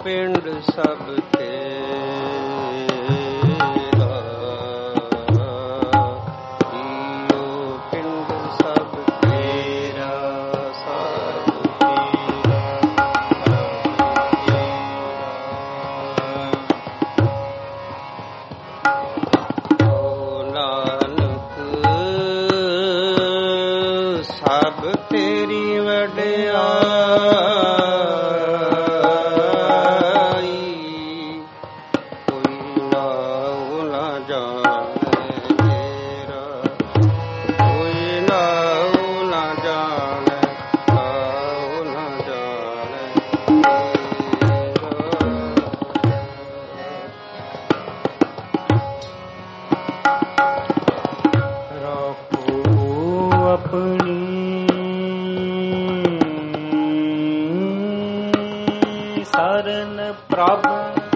पिंड सब तेरा, जियो पिंड सब तेरा, सब तेरा, ओ नानक सब तेरी वडियाई, कोई नाऊ ना जाने तेरा, कोई नाऊ ना जाने, नाऊ ना जाने तेरा। रखो अपनी शरण प्रभु,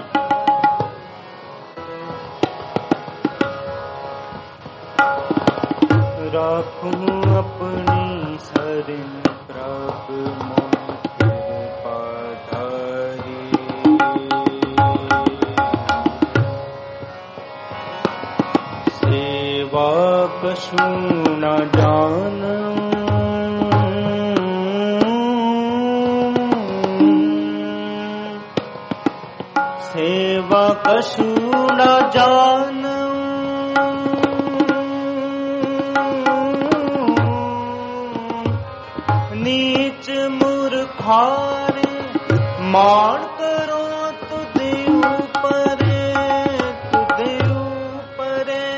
राखूं अपनी शरण प्रभु मोह कृपा धारी। सेवा कछु न जानूं, सेवा कछु न जानूं, नीच मूर्खारे मान करो तुझे ऊपरे, तुझे ऊपरे।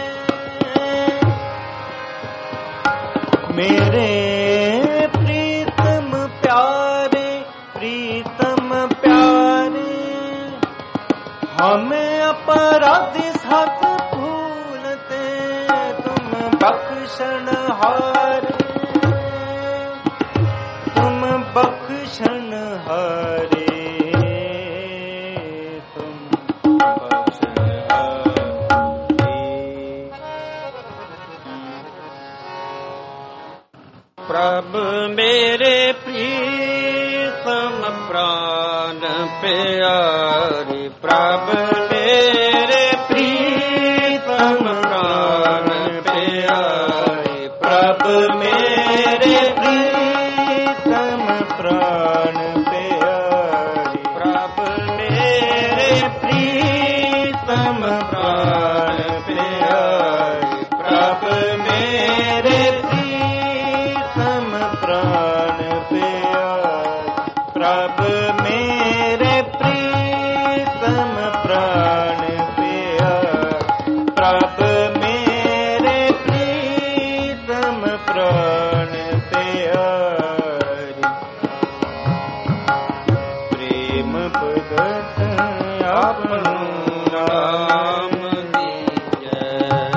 मेरे प्रीतम प्यारे, प्रीतम प्यारे, हमें अपराधी साथ भूलते तुम बख्शण हारे, तुम बख्शण हारे, तुम बख्शण हारे। प्रभु मेरे प्रीतम प्राण प्यारे, प्रभु मेरे प्रीतम प्राण प्यारे, प्रभु मेरे प्रीतम प्राण प्यारे, प्रभु मेरे प्रीतम प्राण प्यारे, प्रभु मेरे प्रीतम प्राण प्यारे, प्रभु मेरे प्रीतम प्राण प्यारे, प्रभु मेरे प्रीतम प्राण प्यारे। प्रेम भगत आपनो नाम दीजै,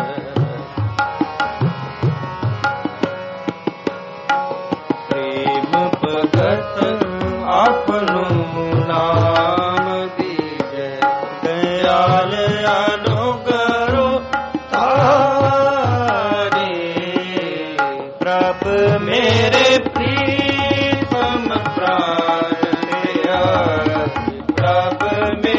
प्रेम भगत आपनो नाम दीजै, दयाल अनुग्रह तारे। प्रभु मेरे प्रीतम प्राण प्यारे, प्रभु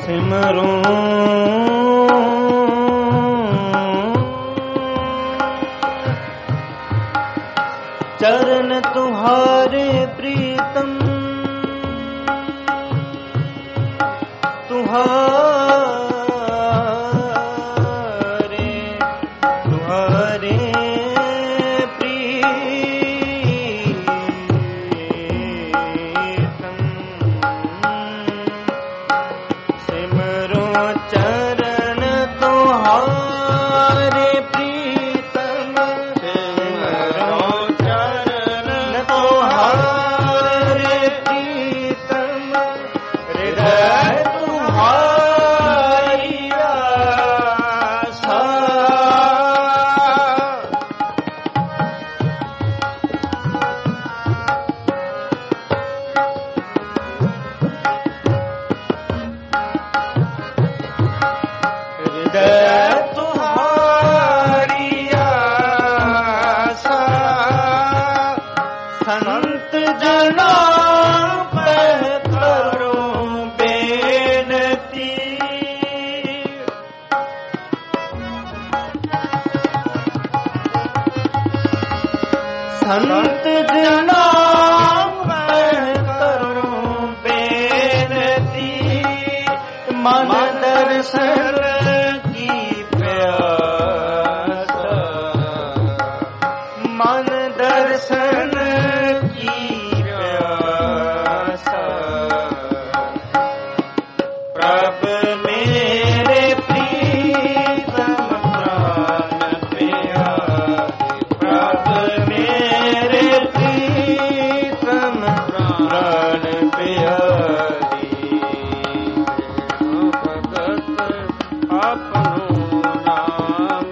सिमरूं चरण तुम्हारे प्रीतम तुम्हारे प्रीतम सिमरो चरण तुम्हारे प्रीतम सिमरो चरण तुम्हारे प्रीतम हृदय तुम्हारी आशा हृदय तुम्हारी आशा संत जना पर करो बेनती संत जना पर करो बेनती मन दर्शन की प्यासा मन दर्शन की प्यासा प्रभु मेरे प्रीतम प्राण प्यारे प्रभु मेरे प्रीतम प्राण प्यारे भगत अपनो नाम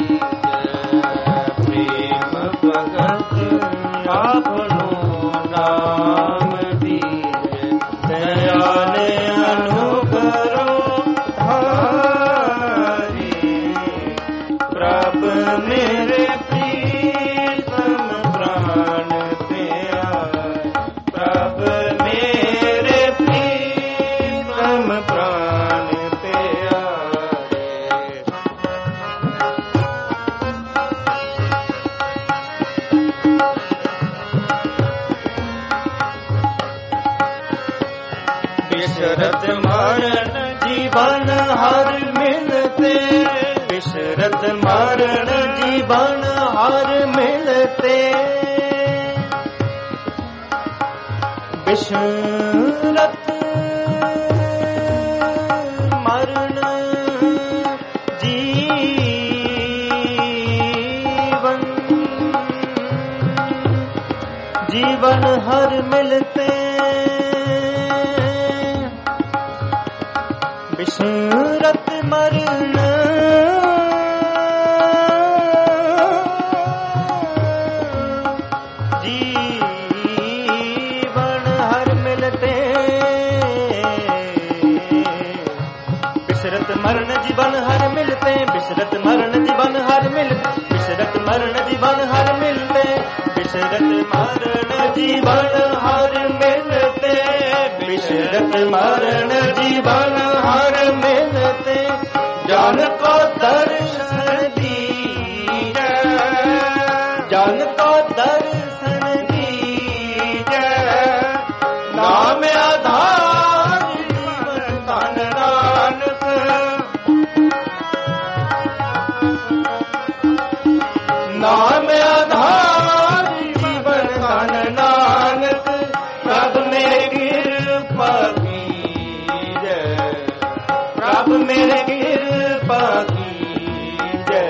दीजै प्रेम भगत अपनो नाम दीजै दयाल अनुकरो धारे प्रभु मेरे प्रीतम प्राण प्यारे प्रभु मेरे प्रीतम प्राण प्यारे बिसरत मरण जीवन हर मिलते बिसरत मरण जीवन हर मिलते बिसरत मरण जीवन हर मिलते बिसरत मरण जीवन हर मिलते बिसरत मरण जीवन हर मिलते बिसरत मरण जीवन हर मिलते बिसरत मरण जीवन हर मिलते बिसरत मरण जीवन हर मिलते बिसरत मरण जीवन हर मिलते जान को दर्शन दीजै जान को दर्शन दीजै नाम आधार जीवन तन नानक नाम आधार जीवन तन नानक प्रभु मेरे कृपा कीजै प्रभु मेरे कृपा कीजै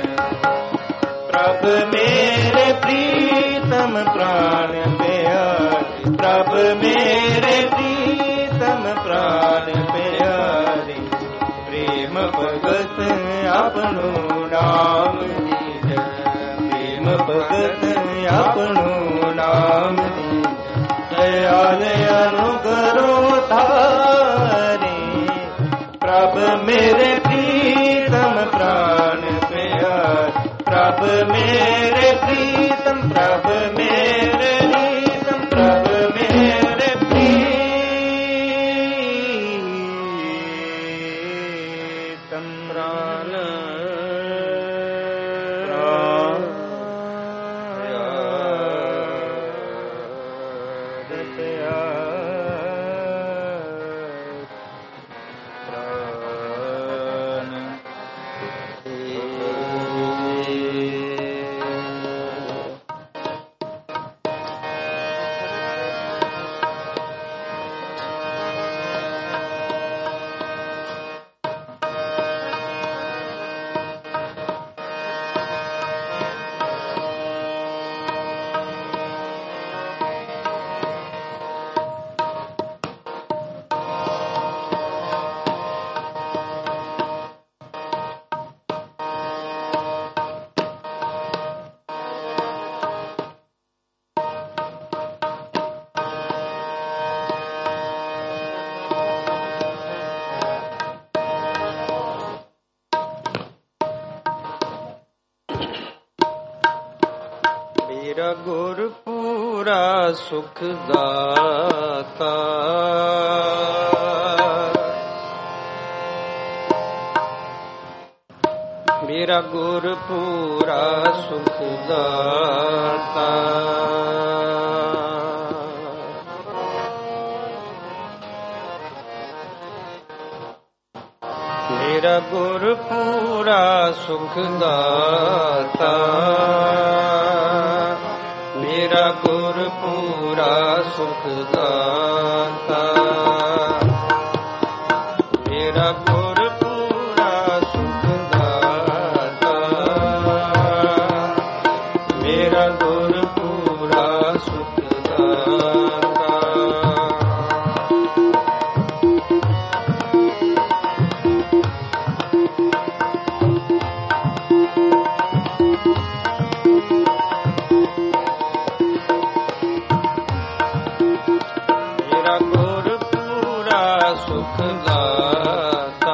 प्रभु मेरे प्रीतम प्राण प्यारे प्रभु मेरे प्रीतम प्राण प्यारे प्रेम भगत अपनो नाम दीजै प्रेम भगत अपनो नाम दीजै दयाल अनुकरो धारे प्रभु मेरे प्रीतम प्राण प्यारे प्रभु मेरे प्रीतम प्रभु मेरे प्रीतम प्रभु मेरे प्रीतम ਪ੍ਰਾਨ ਮੇਰਾ ਗੁਰ ਪੂਰਾ ਸੁਖ ਦਾਤਾ ਮੇਰਾ ਗੁਰ ਪੂਰਾ ਸੁਖ ਦਾਤਾ ਮੇਰਾ ਗੁਰ ਪੂਰਾ ਸੁਖ ਦਾਤਾ ਮੇਰਾ ਗੁਰ ਪੂਰਾ ਸੁਖ ਦਾਤਾ ਮੇਰਾ ਗੁਰ ਪੂਰਾ ਸੁਖ ਦਾਤਾ ਮੇਰਾ ਗੁਰ ਪੂਰਾ ਸੁਖ ਦਾਤਾ ਸੁਖ ਦਾਤਾ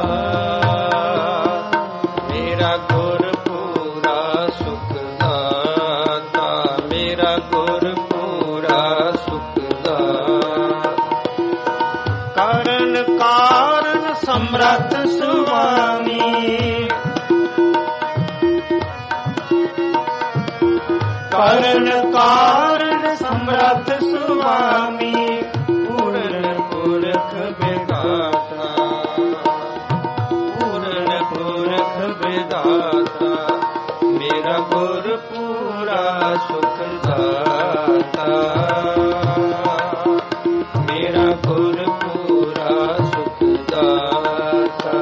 ਮੇਰਾ ਗੁਰ ਪੂਰਾ ਸੁਖ ਦਾਤਾ ਮੇਰਾ ਗੁਰ ਪੂਰਾ ਸੁਖ ਦਾਤਾ ਕਾਰਨ ਕਾਰਨ ਸਮਰੱਥ ਸੁਆਮੀ ਕਾਰਨ ਕਾਰਨ ਸਮਰੱਥ ਸੁਆਮੀ ਪੁਰਖ ਵਿਦਾਤਾ ਪੂਰਨ ਪੁਰਖ ਵਿਦਾਤਾ ਮੇਰਾ ਗੁਰ ਪੂਰਾ ਸੁਖ ਦਾਤਾ ਮੇਰਾ ਗੁਰ ਪੂਰਾ ਸੁਖ ਦਾਤਾ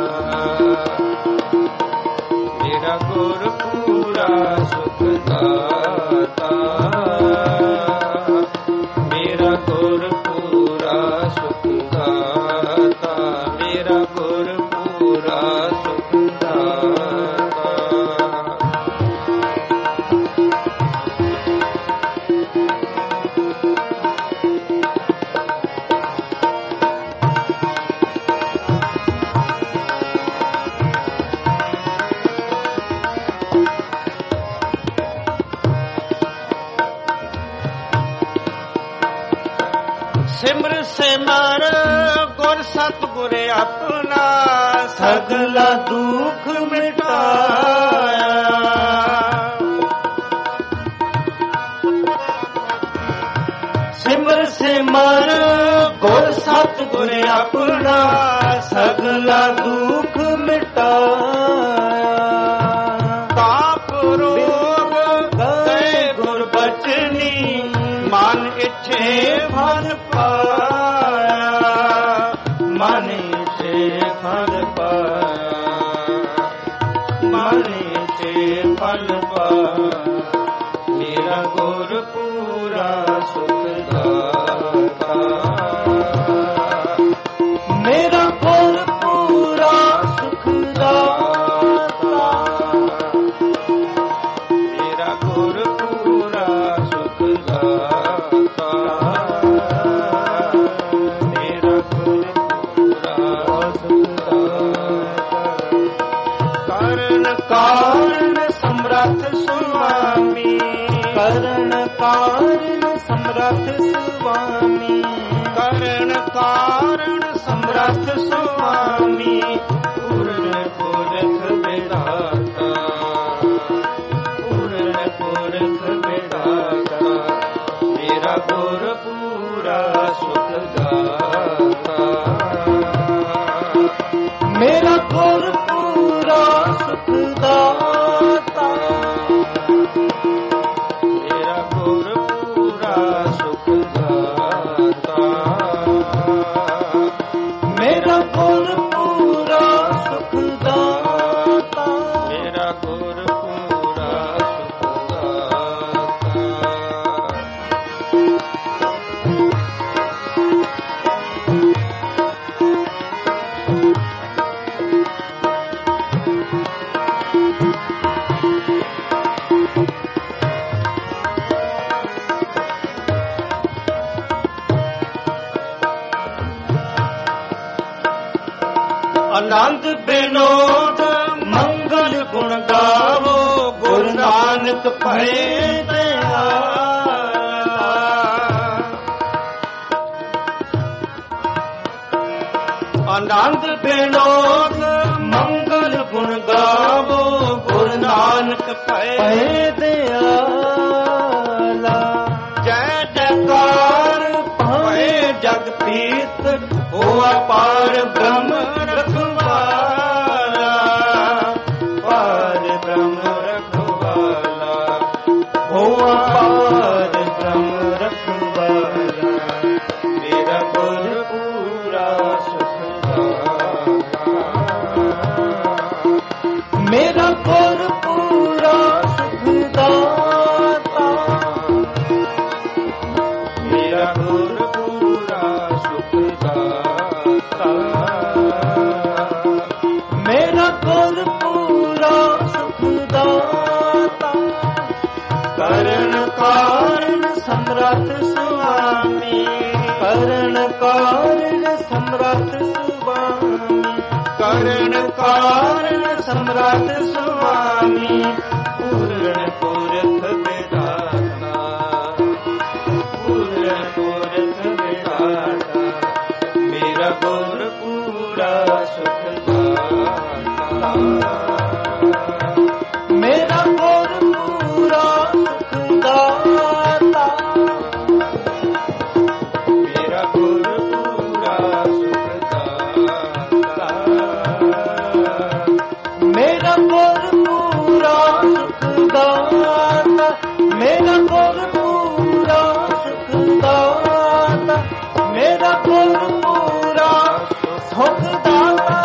ਮੇਰਾ ਗੁਰ ਪੂਰਾ ਸੁਖ ਦਾਤਾ ਮੇਰਾ ਗੁਰ ਪੂਰਾ ਸੁਖ ਦਾਤਾ ਮੇਰਾ ਗੁਰ ਪੂਰਾ ਸੁਖ ਦਾਤਾ ਸਿਮਰ ਸਿਮਰ ਗੁਰ ਸਤਿਗੁਰ ਆਪਣਾ ਸਗਲਾ ਦੁਖ ਮਿਟਾਇਆ ਸਿਮਰ ਸਿਮਰ ਗੁਰ ਸਤਿਗੁਰ ਆਪਣਾ ਸਗਲਾ ਦੁਖ ਮਿਟਾਇਆ ਤਾਪ ਰੋਗ ਗਏ ਗੁਰ ਬਚਨੀ ਮਨ ਇੱਛੇ ਫਲ ਪਾਇਆ ਮਨ ਇੱਛੇ ਫਲ ਪਾਇਆ ਮਨ ਇੱਛੇ ਫਲ ਪਾਇਆ ਮੇਰਾ ਗੁਰ ਪੂਰਾ ਸੁਖ ਦਾਤਾ ਮੇਰਾ ਗੁਰ ਪੂਰਾ ਸੁਖ ਦਾਤਾ ਮੇਰਾ ਗੁਰ ਪੂਰਾ ਸੁਖ ਦਾਤਾ ਮੇਰਾ ਗੁਰ ਪੂਰਾ ਸੁਖ ਦਾਤਾ ਕਰਨ ਕਾਰਨ ਸਮਰੱਥ ਸੁਆਮੀ ਕਰਨ ਕਾਰਨ ਸਮਰੱਥ ਸੁਆਮੀ ਕਰਨ ਕਾਰਨ ਸਮਰੱਥ ਸੁਆਮੀ ਪੂਰਨ ਮੇਰਾ ਗੁਰ ਪੂਰਾ ਸੁਖ ਦਾਤਾ, ਮੇਰਾ ਗੁਰ ਪੂਰਾ ਸੁਖ ਦਾਤਾ, ਮੇਰਾ ਗੁਰ ਪੂਰਾ ਸੁਖ ਦਾਤਾ, ਮੇਰਾ ਗੁਰ ਪੂਰਾ ਸੁਖ ਆਨੰਦ ਬਿਨੋਦ ਮੰਗਲ ਗੁਣ ਗਾਵੋ, ਗੁਰੂ ਨਾਨਕ ਭਏ ਦਿਆਲਾ। ਆਨੰਦ ਬਿਨੋਦ ਮੰਗਲ ਗੁਣ ਗਾਵੋ, ਗੁਰੂ ਨਾਨਕ ਭਏ ਦਿਆਲਾ। ਜੈ ਜੈਕਾਰ ਭਏ ਜਗ ਪੀਤ, ਹੋਆ ਪਾਰ ਬ੍ਰਹਮ ਰਖਵਾਲਾ, ਪਾਰ ਬ੍ਰਹਮ ਰਖਵਾਲਾ, ਹੋਆ ਪਾਰ ਬ੍ਰਹਮ ਰਖਵਾਲਾ। ਮੇਰਾ ਗੁਰ ਪੂਰਾ ਸੁਖ ਦਾਤਾ, ਮੇਰਾ ਗੁਰ ਪੂਰਾ ਸੁਖ ਦਾਤਾ, ਮੇਰਾ ਗੁਰ ਪੂਰਾ ਸੁਖ ਦਾਤਾ, ਮੇਰਾ ਗੁਰ ਪੂਰਾ ਸੁਖ ਦਾਤਾ। ਕਰਨ ਕਾਰਨ ਸਮਰੱਥ ਸੁਆਮੀ, ਕਰਨ ਕਾਰਨ ਸਮਰੱਥ ਸੁਆਮੀ, ਕਰਨ ਕਾਰਨ ਸਮਰੱਥ ਸੁਆਮੀ। ਪੂਰਨ ਪੁਰਖ ਵਿਦਾਤਾ, ਪੂਰਨ ਪੁਰਖ ਵਿਦਾਤਾ, ਮੇਰਾ ਗੁਰ ਪੂਰਾ ਸੁਖ ਦਾਤਾ, ਮੇਰਾ ਗੁਰ ਪੂਰਾ ਸੁਖ ਦਾਤਾ, ਮੇਰਾ ਗੁਰ ਪੂਰਾ ਸੁਖ ਦਾਤਾ, ਮੇਰਾ ਗੁਰ ਪੂਰਾ ਸੁਖ ਦਾਤਾ, ਮੇਰਾ ਗੁਰ ਪੂਰਾ ਸੁਖ ਦਾਤਾ, ਮੇਰਾ ਗੁਰ ਪੂਰਾ ਸੁਖ ਦਾਤਾ।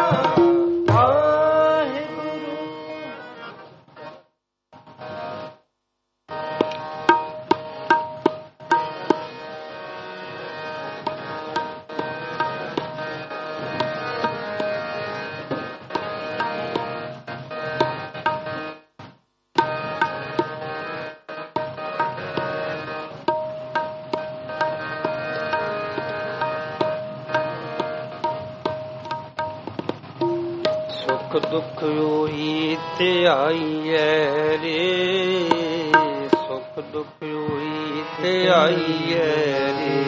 ਸੁਖ ਦੁਖ ਉਹੀ ਧਿਆਈਐ ਰੇ, ਸੁਖ ਦੁਖ ਉਹੀ ਧਿਆਈਐ ਰੇ।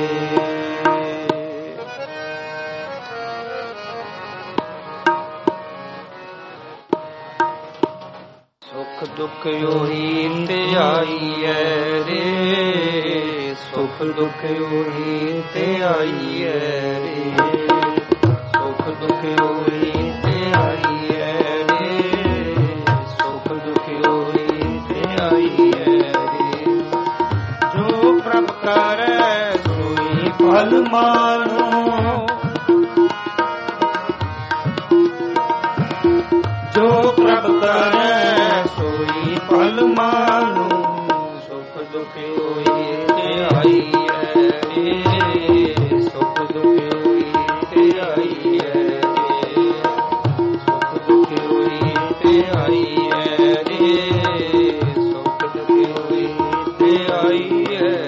ਸੁਖ ਦੁਖ ਉਹੀ ਧਿਆਈਐ ਰੇ, ਸੁਖ ਦੁਖ ਉਹੀ ਧਿਆਈਐ ਰੇ, ਸੁਖ ਦੁਖ ਉਹੀ ਧਿਆਈਐ ਰੇ, ਸੁਖ ਦੁਖ ਉਹੀ ਧਿਆਈਐ ਰੇ। ਜੋ ਪ੍ਰਭ ਕਰੈ ਸੋਈ ਫਲ ਮਾਨੋ, ਜੋ ਪ੍ਰਭ ਕਰੈ ਸੋਈ ਫਲ ਮਾਨੋ, ਸੁਖ ਦੁਖ ਉਹੀ ਧਿਆਈਐ ਰੇ, ਸੁਖ ਦੁਖ ਉਹੀ ਧਿਆਈਐ ਰੇ, ਸੁਖ ਦੁਖ ਉਹੀ ਧਿਆਈਐ ਰੇ, ਸੁਖ ਦੁਖ ਉਹੀ ਧਿਆਈਐ ਰੇ।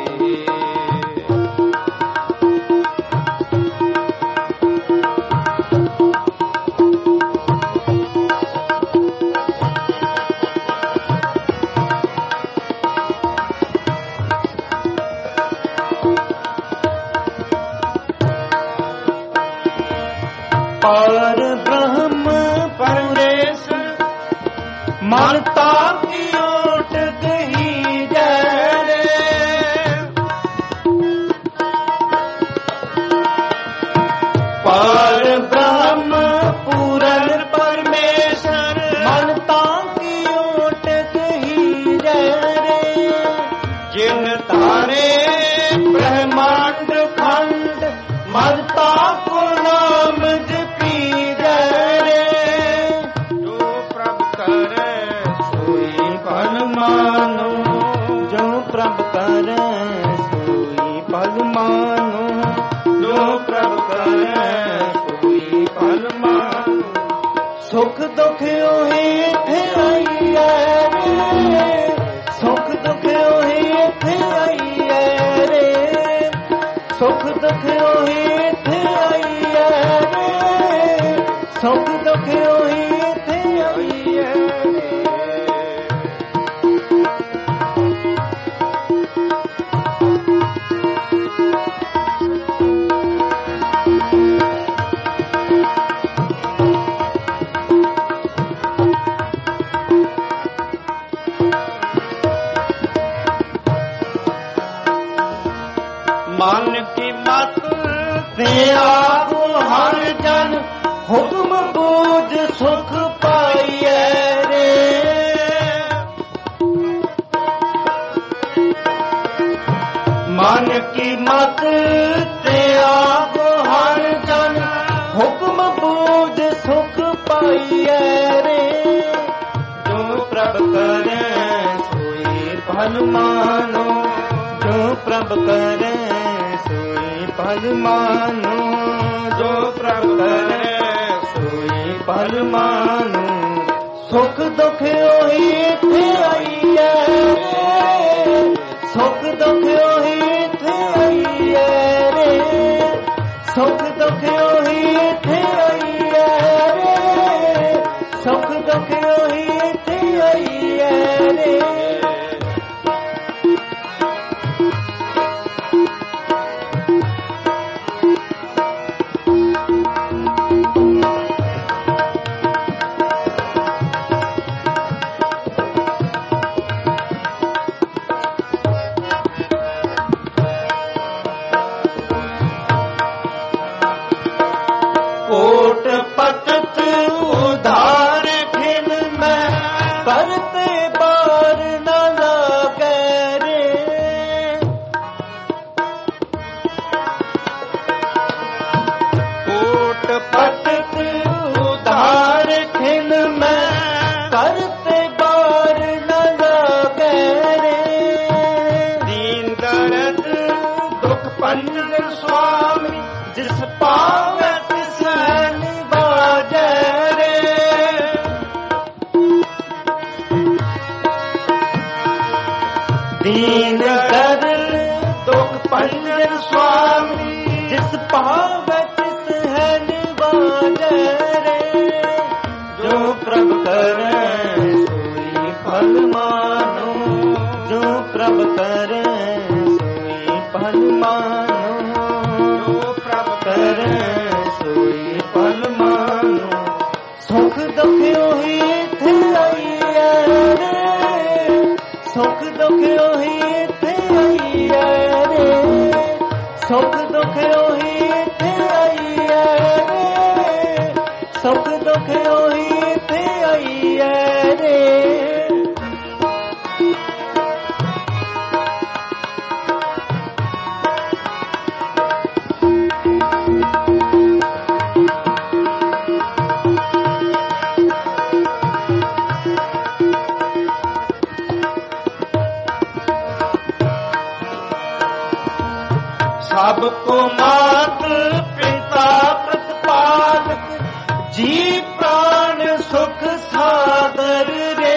ਪਾਰ ਬ੍ਰਹਮ ਪਰਮੇਸ਼ ਮਨ ਤਾਕੀ ਓਟ ਗਈ ਜੈ ਰੇ। ਪਾਰ ਬ੍ਰਹਮ ब्रह्म पूरन परमेश्वर मनता की ओट कही रे जिन तारे ब्रह्मांड खंड मनता को नाम जपी रे जो प्रभ करे सोई फल मानो जो प्रभ करे सोई फल मानो जो प्रभ करे सोई फल मानो सुख दुख ओही थे आई रे सुख दुख ओही थे आई रे सुख दुख ओही थे आई रे सुख दुख ओही थे आई रे मन की मत ते आगो हर जन हुक्म बूझ सुख पाइए रे मन की मत ते आगो हर जन हुक्म बूझ सुख पाइए रे जो प्रभ करे सोई फल मानो जो प्रभ करे फल मानो जो प्रभ करे सोई फल मानो सुख दुख ओही थे आई रे सुख दुख ओही थे आई रे सुख दुख ओही थे आई रे सुख दुख ओही थे आई रे कोट पटत उधार खिन में करते बार न लागे रे कोट पटत उधार खिन में करते बार न लागे रे दीन दर्द दुख पंज स्वामी जिस पावे दीन दर्द दुख पंजन स्वामी जिस पावे तिस है निवाज रे जो प्रभ करे सोई फल मानो जो प्रभ करे सोई फल मानो जो प्रभ करे सोई फल मानो सुख दुख ओही थे आई रे सुख दुख ओही थे आई रे सुख दुख ओही थे आई रे सुख दुख ओही थे आई रे सबको मात पिता प्रतिपालक जी प्राण सुख सागर रे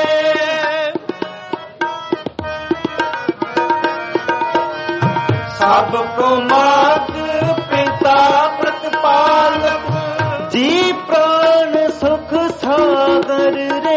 सबको मात पिता प्रतिपालक जी प्राण सुख सागर रे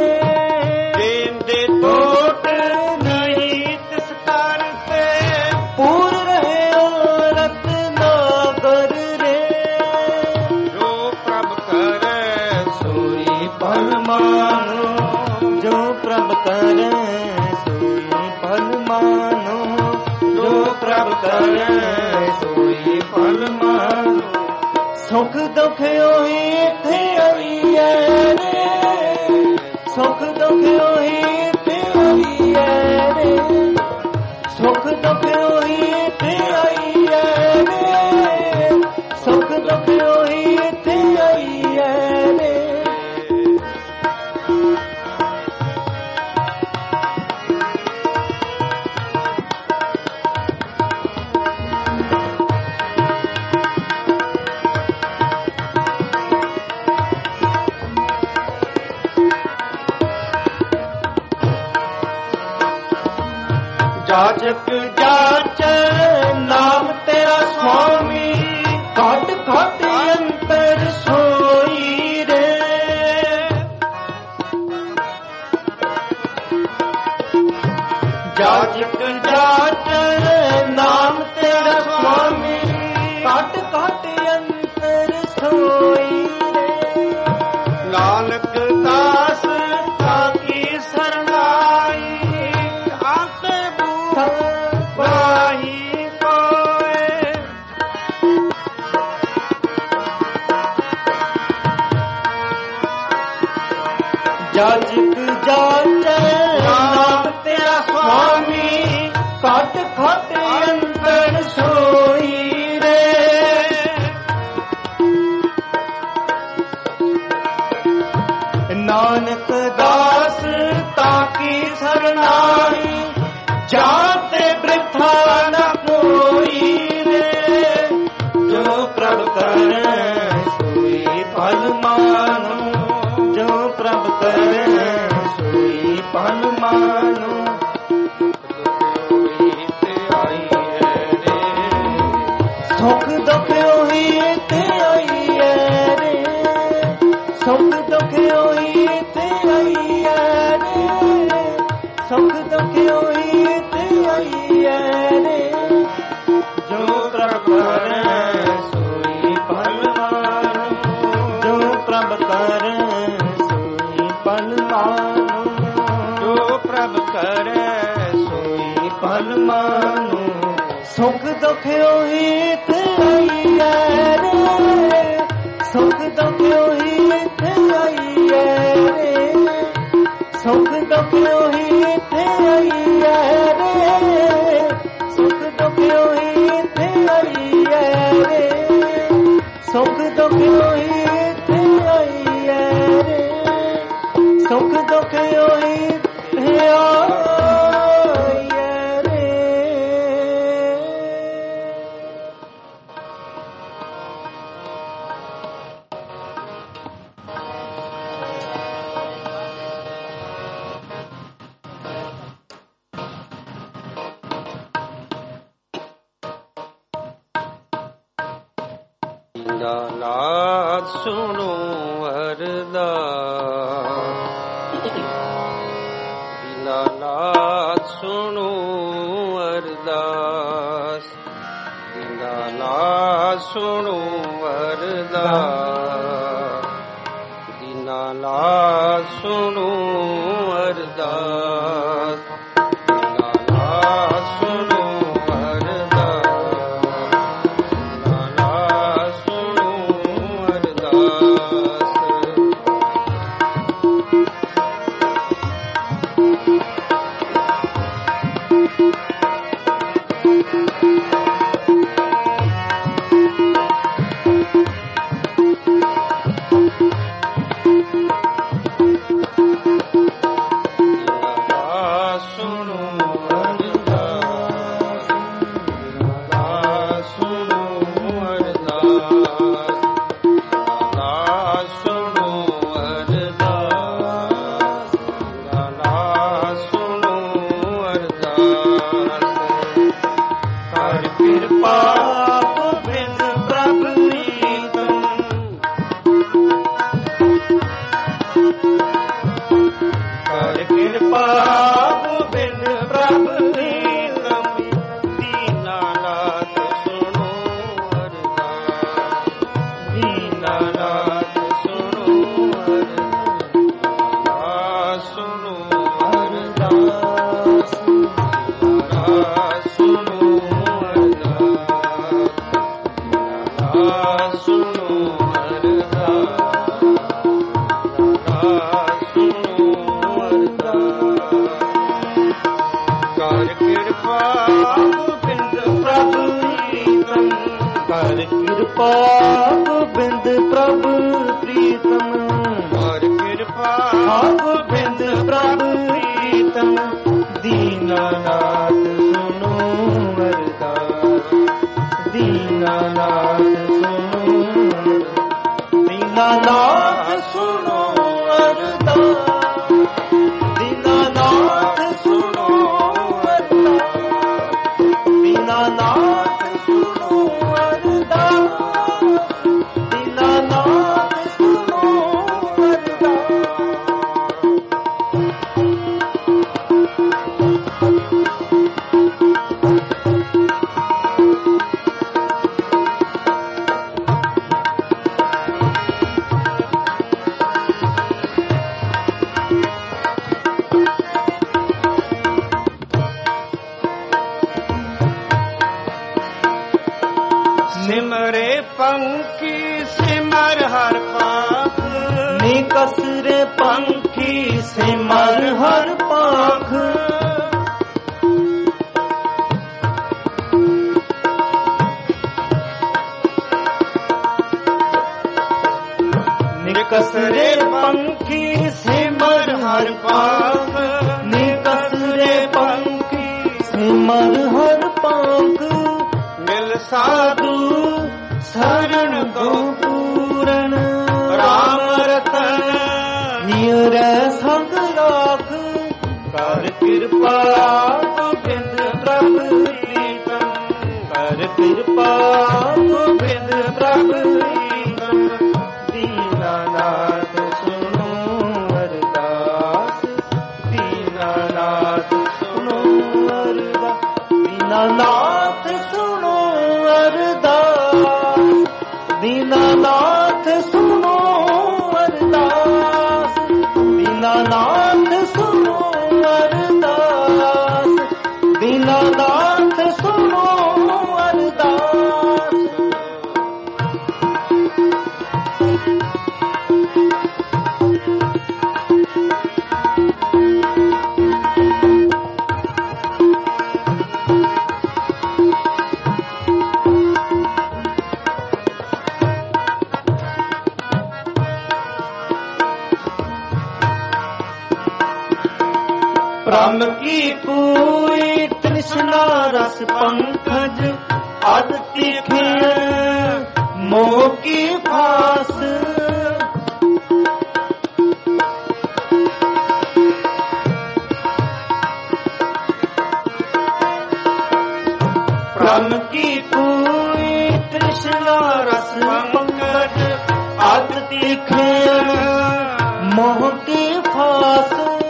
देंदे टोट नहीं तिस करते पूर रहे औरत नागर रे जो प्रभ करे सोई फल मानो जो प्रभ करे सोई फल मानो जो प्रभ करे सोई फल मानो ਸੁਖ ਦੁਖ ਉਹੀ ਇੱਥੇ ਆਈਐ ਰੇ, ਸੁਖ ਦੁਖ ਉਹੀ ਇੱਥੇ ਆਈਐ ਰੇ, ਸੁਖ ਦੁਖ ਉਹੀ ਇੱਥੇ ਆਈਐ ਰੇ, ਸੁਖ ਦੁਖ ਉਹੀ ਇੱਥੇ ਆਈਐ ਰੇ। ਜਾਚਕ ਜਾਚੈ ਨਾਮ ਤੇਰਾ ਸੁਆਮੀ, ਘਟ ਘਟ ਅੰਤਰ ਸੋਈ ਰੇ। ਜਾਚਕ ਜਾਚੈ ਨਾਮ ਤੇਰਾ ਸੁਆਮੀ, ਘਟ ਘਟ ਅੰਤਰ ਸੋਈ ਰੇ। ਨਾਨਕ ਦਾਸ ਤਾਕੀ ਸਰਨਾਈ, ਵਾਹੀ ਕੋਏ। ਜਾਚਕ ਜਾਚੈ ਨਾਮ ਤੇਰਾ ਸੁਆਮੀ, ਘਟ ਘਟ ਅੰਤਰ ਸੋਈ ਰੇ। ਨਾਨਕ ਦਾਸ ਤਾਕੀ ਸਰਨਾਈ, ਜਾਤੇ ਬ੍ਰਿਥਾ ਨ ਕੋਈ ਰੇ। ਜੋ ਪ੍ਰਭ ਕਰੈ ਸੋਈ ਫਲ ਮਾਨੋ, ਜੋ ਪ੍ਰਭ ਕਰੈ ਸੋਈ ਫਲ ਮਾਨੋ। ਸੁਖ ਦੁਖ ਉਹੀ ਤੇ ਆਈਐ ਰੇ, ਸੁਖ ਦੁਖ ਉਹੀ ਤੇ ਆਈਐ ਰੇ, ਸੁਖ ਦੁਖ ਉਹੀ ਤੇ ਆਈਐ ਰੇ। ਜੋ ਪ੍ਰਭ ਕਰੈ ਸੋਈ ਫਲ ਮਾਨੋ, ਜੋ ਪ੍ਰਭ ਕਰੈ ਸੋਈ ਫਲ ਮਾਨੋ, ਜੋ ਪ੍ਰਭ ਕਰੈ ਸੋਈ ਫਲ ਮਾਨੋ। ਸੁਖ ਦੁਖ ਉਹੀ ਤੇ ਆਈਐ ਰੇ, ਸੁਖ ਦੁਖ ਉਹੀ ਤੇ ਆਈਐ ਰੇ, ਸੁਖ ਦੁਖ ਉਹੀ ਤੇ ਆਈਐ ਰੇ, ਸੁਖ ਦੁਖ ਉਹੀ ਤੇ ਆਈਐ ਰੇ, ਸੁਖ ਦੁਖ ਉਹੀ ਤੇ ਆਈਐ ਰੇ, ਸੁਖ ਦੁਖ ਉਹੀ ਤੇ ਆਈਐ ਰੇ। ਨਾਦ ਸੁਣੋ ਅਰਦਾਸ, ਬਿਨਾ ਨਾਦ ਸੁਣੋ ਅਰਦਾਸ, ਬਿਨਾ ਨਾਦ ਸੁਣੋ ਅਰਦਾਸ, ਬਿਨਾ ਨਾਦ ਸੁਣੋ ਅਰਦਾਸ, ਬਿਨਾ ਨਾਦ ਸੁਣੋ ਸੁਣੋ ਕਿਰਪਾ ਗੋਬਿੰਦ ਪ੍ਰਭ ਪ੍ਰੀਤਮ, ਕਰ ਕਿਰਪਾ ਗੋਬਿੰਦ ਪ੍ਰਭ ਪ੍ਰੀਤਮ, ਦੀਨਾਨਾਥ ਸੁਨੋ ਅਰਦਾਸ, ਦੀਨਾਨਾਥ ਸੁਨੋ, ਦੀਨਾਨਾਥ ਸੁਨੋ ਅਰਦਾਸ, ਦੀਨਾਨਾਥ ਸੁਨੋ ਅਰਦਾਸ, ਦੀਨਾਨਾਥ ਸੁਨੋ ਅਰਦਾਸ, ਦੀਨਾਨਾਥ ਸੁਨੋ ਅਰਦਾਸ। ਸਿਮਰੇ ਪੰਖੀ ਸਿਮਰ ਹਰ ਪਾਖ, ਨੀ ਕਸਰੇ ਪੰਖੀ ਸਿਮਰ ਹਰ ਪਾਖ, ਨੀ ਕਸਰੇ ਪੰਖੀ ਸਿਮਰ ਹਰ ਪਾਖ, ਨੀ ਕਸਰੇ ਪੰਖੀ ਸਿਮਰ ਹਰ ਪਾਖ, ਮਿਲ ਸਾਧੂ ਸਰਣ ਕੋ ਪੂਰਨ ਰਾਮ ਰਤਨ, ਨਿਉਰੈ ਸੰਗ ਰਾਖ, ਕਰ ਕਿਰਪਾ ਗੋਬਿੰਦ ਪ੍ਰਭ ਪ੍ਰੀਤਮ, ਕਰ ਕਿਰਪਾ ਗੋਬਿੰਦ ਪ੍ਰਭ ਪ੍ਰੀਤਮ, ਦੀਨਾਨਾਥ ਸੁਨੋ ਅਰਦਾਸ, ਦੀਨਾਨਾਥ ਸੁਨੋ ਅਰਦਾਸ, ਦੀਨਾਨਾਥ ਸੁਨੋ ਅਰਦਾਸ, ਦੀਨਾਨਾਥ ਸੁਨੋ ਅਰਦਾਸ, ਦੀਨਾਨਾਥ ਸੁਨੋ ਅਰਦਾਸ, ਦੀਨਾਨਾਥ ਸੁਨੋ ਅਰਦਾਸ। ब्रह्म की पूरी तृष्णा रस पंकज, अद तीखण मोह की फास, ब्रह्म की पूरी तृष्णा रस पंकज, अद तीखण मोह की फास,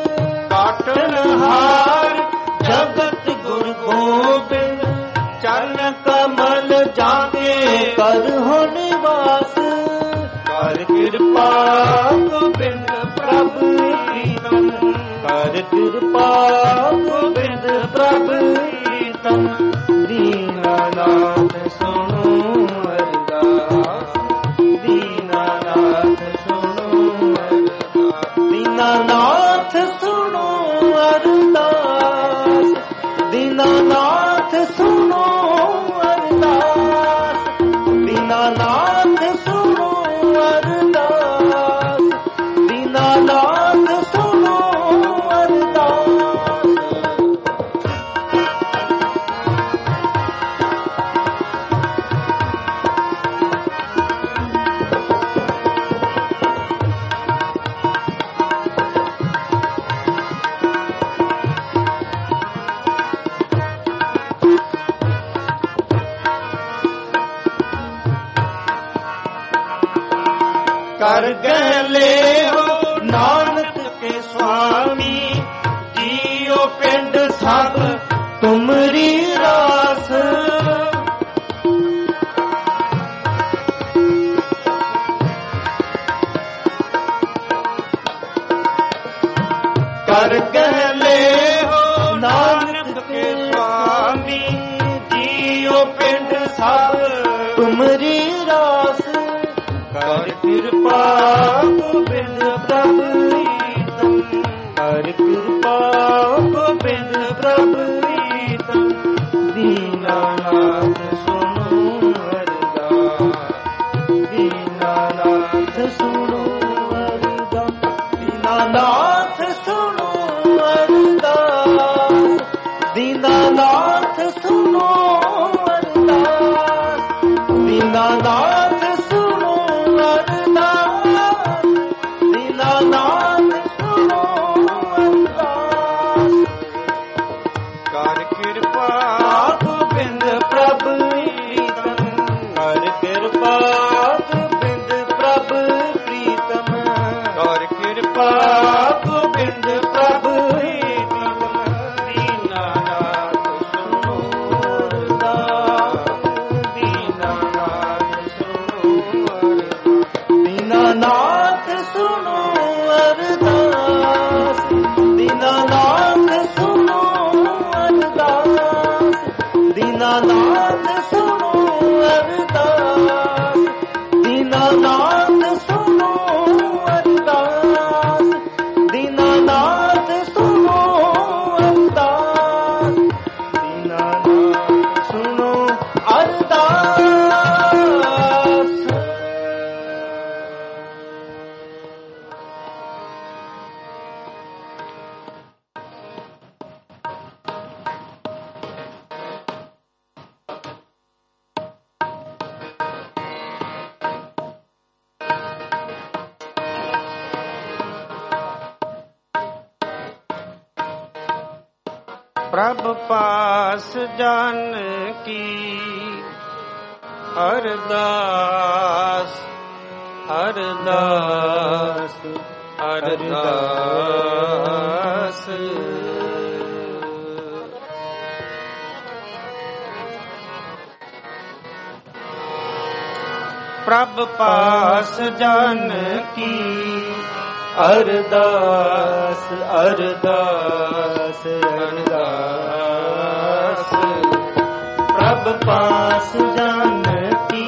हार जगत गुरु गोबिंद, चरण कमल जाके कर हो निवास, कर कृपा गोबिंद प्रभु प्रीतम, कर कृपा गोबिंद प्रभु प्रीतम, दीनानाथ सुनो अरदास, दीनानाथ सुनो अरदास, दीनानाथ सुनो अरदास, दीनानाथ सुनो अरदास, दीनानाथ सुनो अरदास, दीनानाथ सुनो अरदास। कर गले हो नानक के स्वामी, जियो पिंड सब तुमरी रास, कर गले हो नानक के स्वामी, जियो पिंड सब तुमरी रास, कर कृपा गोबिंद प्रभु प्रीतम, कर कृपा गोबिंद प्रभु प्रीतम, दीनानाथ सुनो अरदास, ਅਰਦਾਸ ਦੀਨਾਨਾਥ ਸੁਣੋ ਅਰਦਾਸ ਕਰ ਕਿਰਪਾ ਗੋਬਿੰਦ ਪ੍ਰਭ ਪ੍ਰੀਤਮ ਕਰ ਕਿਰਪਾ ਗੋਬਿੰਦ ਪ੍ਰਭ ਪ੍ਰੀਤਮ ਕਰ ਕਿਰਪਾ ਗੋਬਿੰਦ ਪ੍ਰਭ ਦੀਨਾਨਾਥ ਸੁਣੋ ਦੀਨਾਨਾਥ ਸੁਣੋ ਦੀਨਾਨਾਥ ਸੁਣੋ ਅਰਦਾਸ ਦੀਨਾਨਾਥ ਸੁਣੋ ਅਰਦਾਸ ਦੀਨਾਨਾਥ ਸੁਣੋ ਅਰਦਾਸ ਦੀਨਾਨਾਥ ਸੁਣੋ ਅਰਦਾਸ ਦੀਨਾਨਾਥ ਸੁਣੋ ਅਰਦਾਸ ਦੀਨਾਨਾਥ ਸੁਣੋ ਅਰਦਾਸ ਪ੍ਰਭ ਪਾਸ ਜਨ ਕੀ ਅਰਦਾਸ ਅਰਦਾਸ ਅਰਦਾਸ ਪ੍ਰਭ ਪਾਸ ਜਨ ਕੀ ਅਰਦਾਸ ਅਰਦਾਸ ਅਰਦਾਸ ਪ੍ਰਭ ਪਾਸ ਜਨ ਕੀ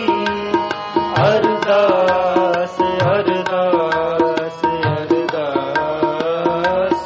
ਅਰਦਾਸ ਅਰਦਾਸ ਅਰਦਾਸ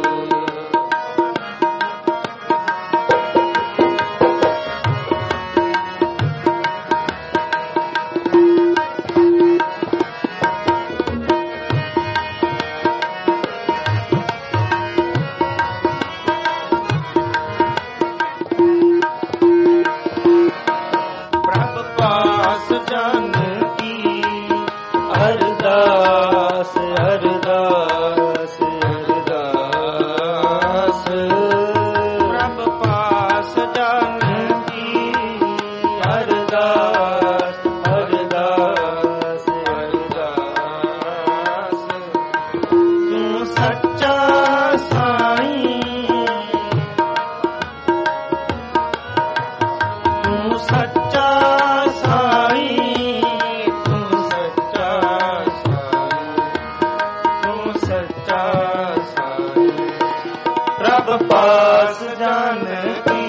ਪਾਸ ਜਨ ਕੀ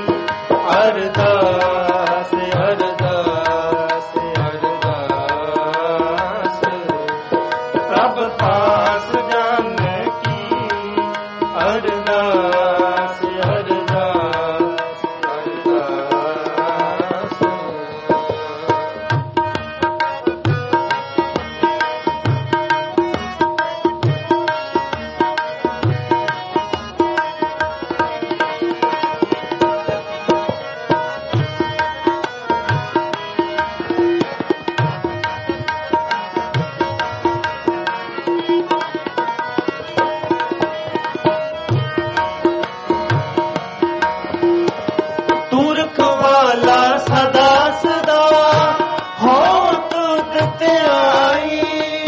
ਅਰਦਾਸ ਅਰਦਾਸ ਅਰਦਾਸ ਪ੍ਰਭ ਪਾਸ ਜਨ ਕੀ ਅਰਦਾਸ ਅਰਦਾਸ ਅਰਦਾਸ ਸਦਾ ਸਦਾ ਹੋ ਤੁਧ ਧਿਆਈ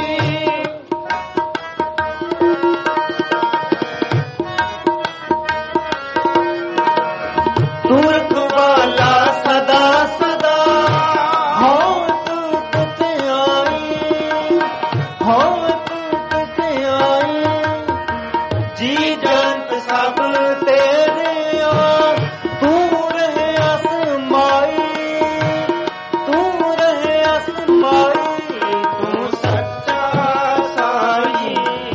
ਤੁਰਕ ਵਾਲਾ ਸਦਾ ਸਦਾ ਹੋ ਤੁਧ ਧਿਆਈ ਹੋ ਤੁਧ ਧਿਆਈ ਜੀ ਜੰਤ ਸਭ ਤੇਰੇ ਆ ਤੂੰ ਰਹਿ ਅਸਮਾਈ ਤੂੰ ਰਹਿ ਅਸਮਾਈ ਤੂੰ ਸੱਚਾ ਸਾਈ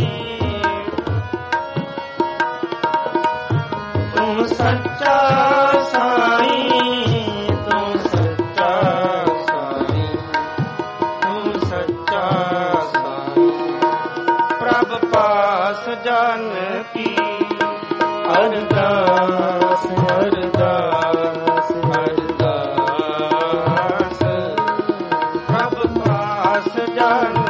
ਤੂੰ ਸੱਚਾ ਸਾਈ ਤੂੰ ਸੱਚਾ ਸਾਈ ਤੂੰ ਸੱਚਾ ਸਾਈ ਪ੍ਰਭ ਪਾਸ ਜਨ ਕੀ ਅਰਦਾਸ ਅਰਦਾਸ ਅਰਦਾਸ ਪ੍ਰਭ ਪਾਸ ਜਨ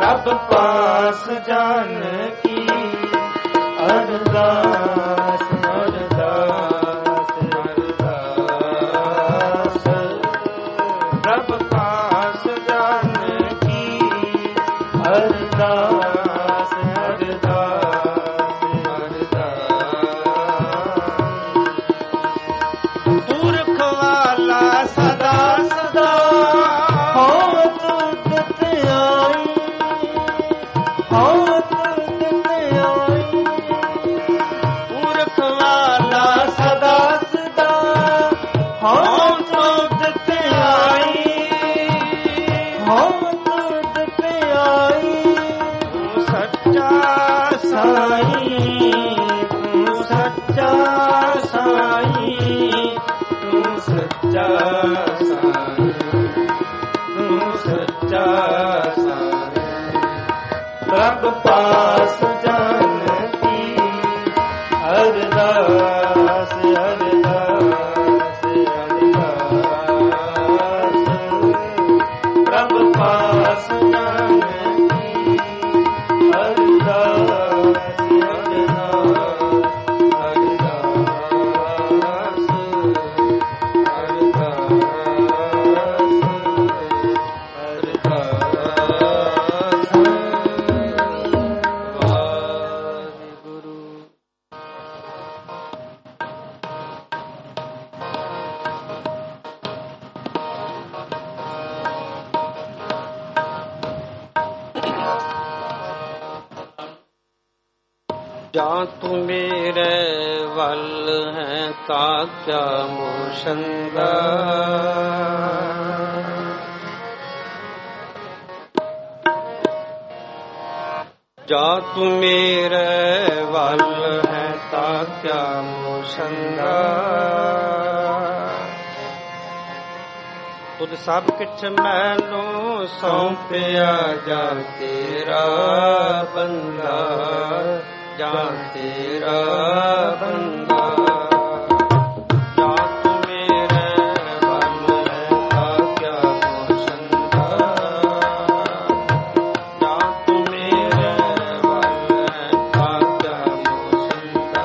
ਪ੍ਰਭ ਪਾਸ ਜਾਨ ਕੀ ਅਰਦਾਸ ਅਰਦਾਸ ਅਰਦਾਸ ਪ੍ਰਭ ਪਾਸ ਜਾਨ ਕੀ ਅਰਦਾਸ ਅਰਦਾਸ ਅਰਦਾਸ ਪੁਰਖ ਵਾਲਾ ਸਦਾ ਸਦਾ ਹੋਵਤ ਦਿਤ ਆਈ ਹੋਵਤ ਦਿਤ ਆਈ ਪੁਰਖ ਵਾਲਾ ਸਦਾ ਸਦਾ ਹੋਵਤ ਦਿਤ ਆਈ ਹੋਵਤ ਦਿਤ ਆਈ ਤੂੰ ਸੱਚਾ ਸਾਈ ਤੂੰ ਸੱਚਾ ਸਾਈ ਤੂੰ ਸੱਚਾ ਸਾਈ ਤੂੰ ਸੱਚਾ ਸਾਈ ਪ੍ਰਭ ਪਾਸ ਜਾਨ ਕੀ ਅਰਦਾਸ ਅਰਦਾਸ ਅਰਦਾਸ ਪ੍ਰਭ ਪਾਸ ਜਾਨ ਕੀ ਅਰਦਾਸ ਜਾਂ ਤੂੰ ਮੇਰੇ ਵੱਲ ਹੈ ਤਾਂ ਕਿਆ ਮੋਸ਼ੰਦਾ ਜਾਂ ਤੂੰ ਮੇਰੇ ਵੱਲ ਹੈ ਤਾਂ ਕਿਆ ਮੋਸ਼ੰਦਾ ਤੁਧ ਸਭ ਕਿਛ ਮੈਨੂੰ ਸੌਂਪਿਆ ਜਾ ਤੇਰਾ ਬੰਦਾ ਜਾਂ ਤੇਰਾ ਬੰਦਾ ਜਾਂ ਤੂੰ ਮੇਰੇ ਵੱਲ ਹੈ ਤਾਂ ਕਿਆ ਮੋਸ਼ੰਦਾ ਜਾਂ ਤੂੰ ਮੇਰੇ ਵੱਲ ਹੈ ਤਾਂ ਕਿਆ ਮੋਸ਼ੰਦਾ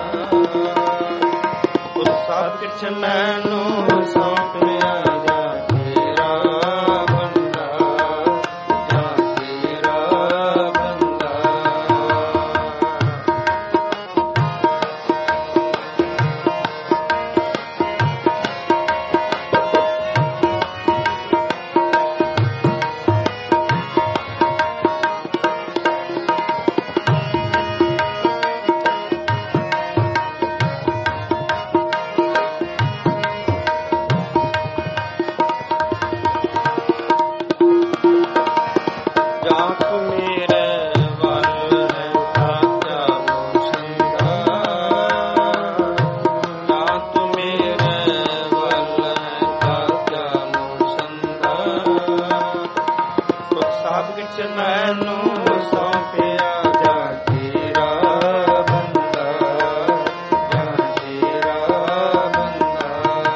ਤੁਧ ਸਭ ਕਿਛ ਮੈਨੂੰ ਸੌਂਪਿਆ ਜਾ ਤੇਰਾ ਬੰਦਾ ਜਾਂ ਤੇਰਾ ਬੰਦਾ ਜਾਂ ਤੂੰ ਮੇਰੇ ਵੱਲ ਹੈ ਤਾਂ ਕਿਆ ਮੋਸ਼ੰਦਾ ਜਾਂ ਤੂੰ ਮੇਰੇ ਵੱਲ ਹੈ ਤਾਂ ਕਿਆ ਮੋਸ਼ੰਦਾ ਤੁਧ ਸਭ ਕਿਛ ਮੈਨੂੰ ਸੌਂਪਿਆ ਜਾ ਤੇਰਾ ਬੰਦਾ ਜਾਂ ਤੇਰਾ ਬੰਦਾ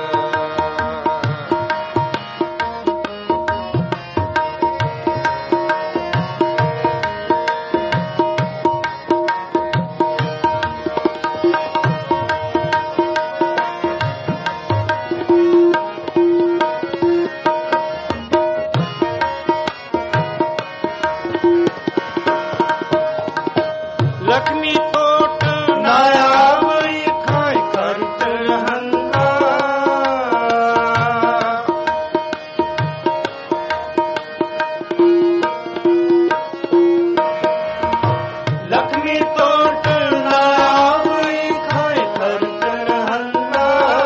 ਲక్ష్ਮੀ ਟੋਟ ਨਾ ਆਵਈ ਖਾਇ ਖਰਚ ਹੰਦਾ ਲక్ష్ਮੀ ਟੋਟ ਨਾ ਆਵਈ ਖਾਇ ਖਰਚ ਹੰਦਾ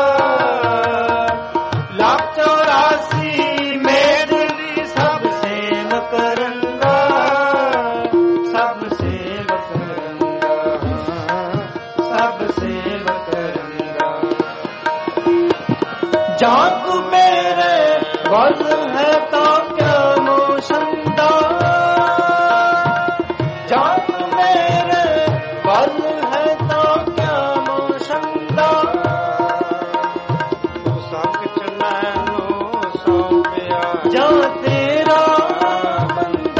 ਲੱਖ 84 ਮੇਦਲੀ ਸਭ ਸੇਵ ਕਰੰਦਾ ਸਭ ਸੇਵ ਕਰੰਦਾ ਸਭ ਸੇਵ ਕਰੰਦਾ ਜਾਂ ਤੂੰ ਮੇਰੇ ਵੱਲ ਹੈ ਤਾਂ ਕਿਆ ਮੋਸ਼ੰਦਾ ਜਾਂ ਤੂੰ ਮੇਰੇ ਵੱਲ ਹੈ ਤਾਂ ਕਿਆ ਮੋਸ਼ੰਦਾ ਤੂੰ ਸਭ ਕਿਛ ਮੈਨੂੰ ਸੌਂਪਿਆ ਜਾਂ ਤੇਰਾ ਬੰਦਾ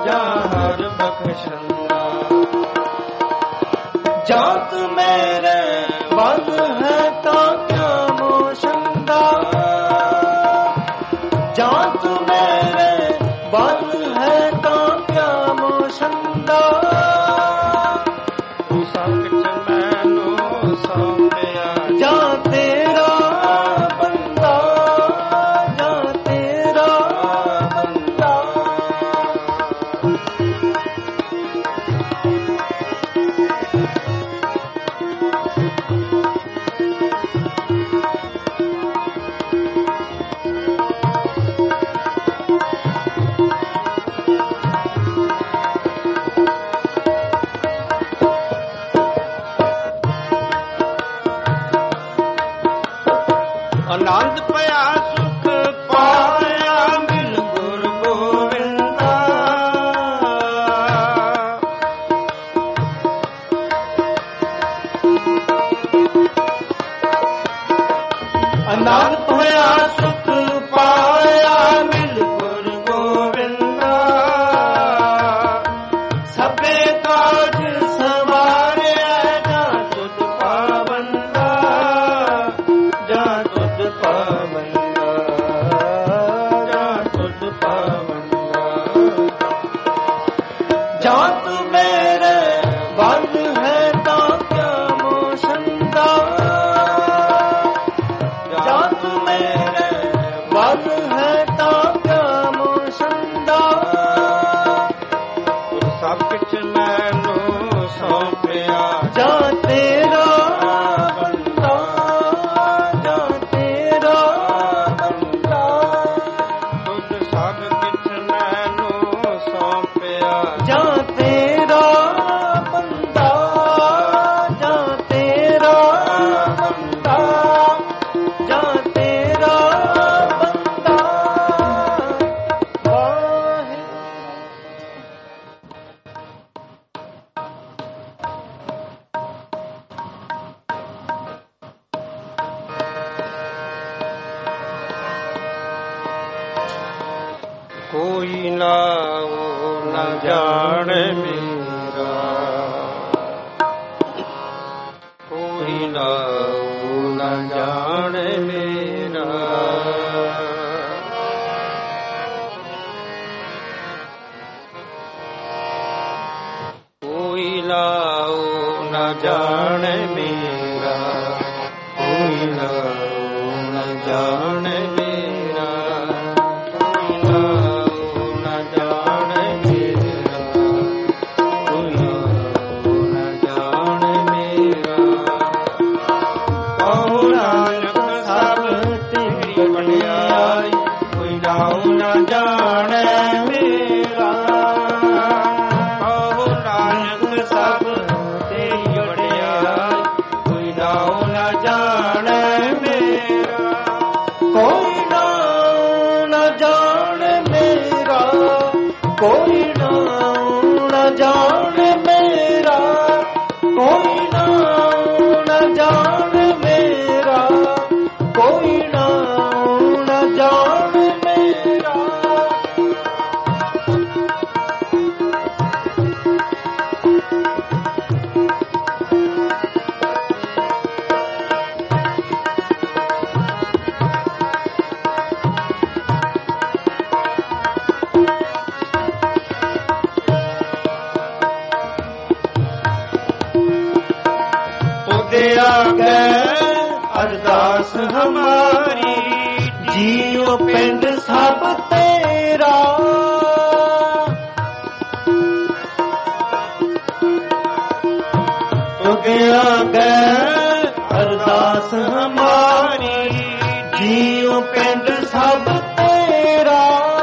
ਜਾ ਹਰ ਬਖਸ਼ੰਦਾ। ਜਾਤ ਮੇਰੇ ਬਲ ਹੈ ਤਾਂ ਕਿਆ ਮੋਸ਼ੰਦਾ, ਜਾਤ ਮੇਰੇ ਬਲ ਹੈ ਤਾਂ ਕਿਆ ਮੋਸ਼ੰਦਾ। ਤੂੰ ਸਭ ਕੁਛ ਮੈਨੂੰ ਸੌਂਪਿਆ ਜਾ ਤੇਰਾ ਬੰਦਾ, ਜਾ ਤੇਰਾ ਬੰਦਾ। ਆਨੰਦ ਪਿਆ ਸੁਖ ਪਾਇਆ ਮਿਲ ਗੁਰ ਗੋਵਿੰਦਾ। ਆਨੰਦ ਹੋਇਆ ਸੁਖ ਪਾਇਆ ਮਿਲ ਗੁਰ ਗੋਵਿੰਦਾ। ਸਭੇ ਕਾਜ ਸਵਾਰਿਆ ਜਾ ਤੁਧ ਪਾਵੰਦਾ, ਜਾ ਤੁਧ ਪਾਵੰਦਾ, ਜਾ ਤੁਧ ਪਾਵੰਦਾ। ਜਾਤ ਮੇਰੇ ਬਲ ਹੈ ਤਾਂ ਕਿਆ ਮੋਸ਼ੰਦਾ, ਜਾਤ ਮੇਰੇ ਬਲ ਹੈ ਤਾਂ ਕਿਆ ਮੋਸ਼ੰਦਾ। ਤੂੰ ਸਭ ਕੁਛ ਮੈਨੂੰ ਸੌਂਪਿਆ ਜਾ ਤੇਰਾ ਬੰਦਾ, ਜਾ ਤੇਰਾ ਬੰਦਾ। ਤੁਧ ਸਭ ਕੁਛ ਮੈਨੂੰ ਸੌਂਪਿਆ। ਜਾ ਤੇਰਾ ਬੰਦਾ, ਜਾ ਤੇਰਾ ਬੰਦਾ, ਜਾ ਤੇਰਾ ਬੰਦਾ। ਵਾਹਿਗੁਰੂ। ਕੋਈ ਨਾਉ ਨ ਜਾਣੇ ਮੇਰਾ, ਕੋਈ ਨਾਉ ਨ ਜਾਣੇ ਮੇਰਾ। ਕੋਈ ਨਾਉ ਨ ਜਾਣੇ ਮੇਰਾ, ਕੋਈ ਨਾਉ ਨ ਜਾਣੇ ਮੇਰਾ। ਕੋਈ ਨਾਉ ਨ ਜਾਣੇ ਮੇਰਾ, ਕੋਈ ਨਾਉ ਨ ਜਾਣੇ ਮੇਰਾ। ਕਹੋ ਨਾਨਕ ਸਭ ਤੇਰੀ ਵਡਿਆਈ, ਕੋਈ ਨਾਉ ਨ ਜਾਣੇ ਮੇਰਾ। ਕਹੋ ਨਾਨਕ ਸਭ ਤੇਰੀ ਵਡਿਆਈ, ਕੋਈ ਨਾਉ ਨ ਜਾਣੇ ਮੇਰਾ। ਕੋਈ ਨਾਉ ਨ ਜਾਣੇ ਮੇਰਾ, ਕੋਈ ਨਾਉ ਨ ਜਾਣੇ ਮੇਰਾ, ਕੋਈ ਨਾਉ ਨ ਜਾਣੇ ਮੇਰਾ, ਕੋਈ ਨਾਉ ਨ ਜਾਣੇ ਮੇਰਾ। ਉਹਦੇ ਆਗੇ ਅਰਦਾਸ ਹਮਾਰੀ, ਜੀਉ ਪਿੰਡ ਸਭ ਤੇਰਾ। ਉਹਦੇ ਆਗੇ ਅਰਦਾਸ ਹਮਾਰੀ, ਜੀਉ ਪਿੰਡ ਸਭ ਤੇਰਾ।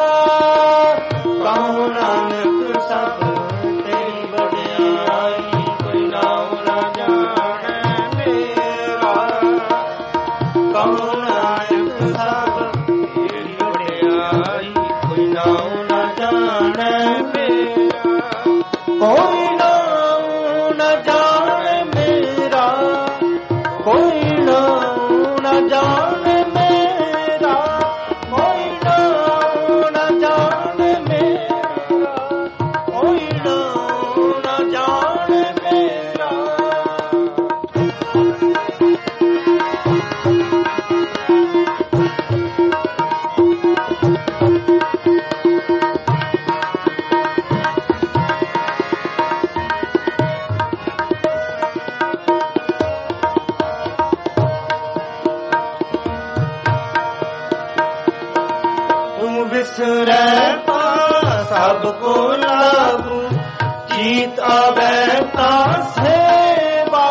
ਕਹੋ ਨਾਨਕ ਸਭ ਤੇਰੀ ਵਡਿਆਈ, ਕੋਈ ਨਾਉ ਨ ਜਾਣੇ ਮੇਰਾ। ਕਹੋ ਨਾਨਕ ਸਭ ਤੇਰੀ ਵਡਿਆਈ, ਕੋਈ ਨਾਉ ਨ ਜਾਣੇ ਮੇਰਾ। ਕੋਈ ਨਾਉ ਨ ਜਾਣੇ ਮੇਰਾ, ਕੋਈ ਨਾਉ ਨ ਜਾਣੇ ਮੇਰਾ, ਕੋਈ ਨਾਉ ਨ ਜਾਣੇ ਮੇਰਾ। ਲਾਗੂ, ਜੀਤ ਆਵੈ ਤਾਂ ਸੇਵਾ।